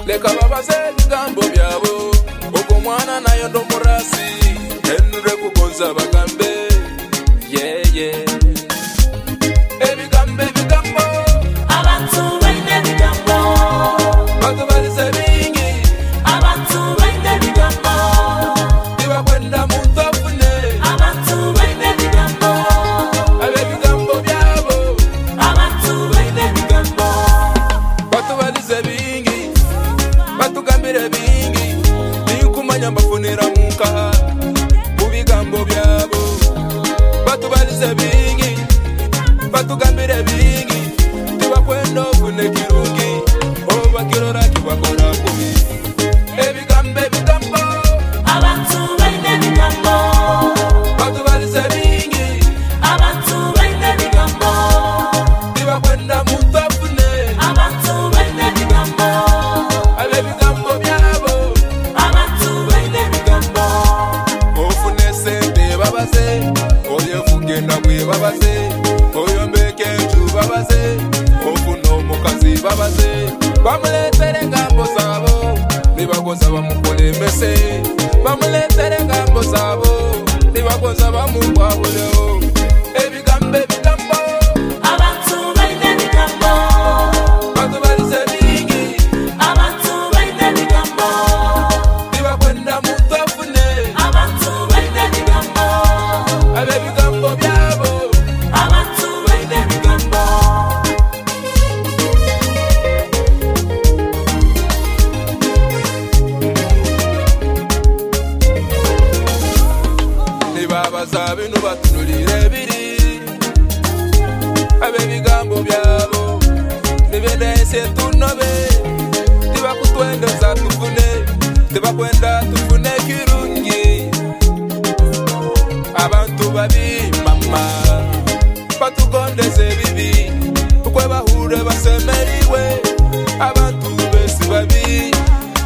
leka babaze bigambo byabo uko mwana nayo ndo murasi enure kugonza bagambe ebigambe bigambo abantu baine bigambo batu balize bingi abantu baine bigambo iba kwenda mutofune abantu baine bigambo abe bigambo byabo abantu baine bigambo batu balize bingi batu gambire bingi ninkumanya mbafunira munka mu bigambo byabo batu balize bingi batu gambire bingi tiba kwenda ofune kirungi oba kirora kibakora kubi ebigambe bigambo abantu baine bigambo batu balize bingi abantu baine bigambo tiba kwenda mutofune abantu baine bigambo abe bigambo byabo abantu baine bigambo ofune sente babaze oye kugenda kwe babaze oyo mbeke nju babaze ofuna omukazi babaze bamuletere ngambo zabo nibagoza bamukolemese bamuletere ngambo zabo nibagoza bamubwabuleho ebigambe bigambo abantu baine bigambo batu balize bingi abantu baine bigambo nibakwenda mutofune abantu baine bigambo abe bigambo byabo abantu baine bigambo nibabaza binu batunulire biri abe bigambo byabo nibenese tunobe tibakutwendeza tufune tibakwenda tufune kirungi abantu babi mama batugondeze bibi ukwe bahure basemeriwe abantu besi babi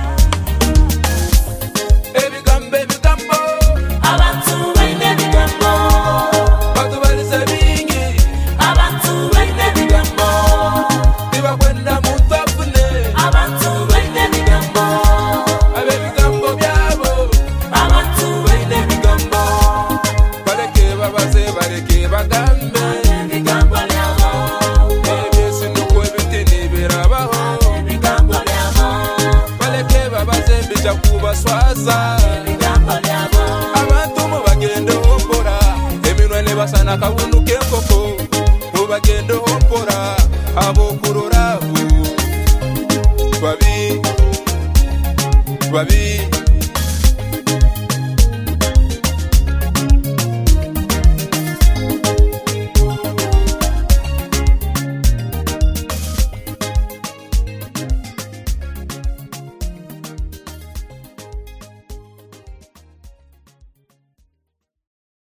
ebigambe bigambo abantu baine bigambo batu balize bingi abantu baine bigambo tibakwenda mutofune abantu baine bigambo abe bigambo byabo abantu baine bigambo baleke babaze baleke bagambe bigambo byabo ebyesinukwe bitini birabaho bigambo byabo baleke babaze mbija kubaswaza bigambo byabo abantu mubagende hompora eminwe nebasana kabunu k'enkoko mubagende hompora abokurora babi